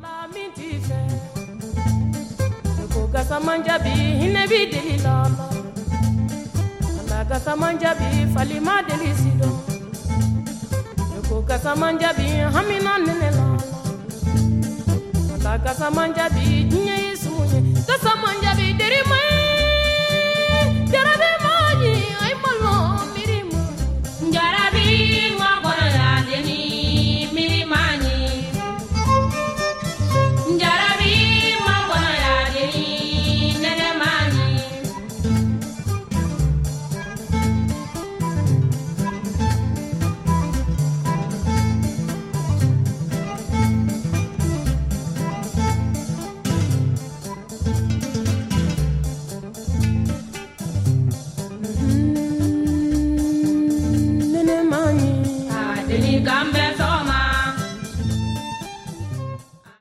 Gasamanjabi hinebi delilala ala gasamanjabi falima delisido ko gasamanjabi hamina nenela ala gasamanjabi dinye isuye gasamanjabi derima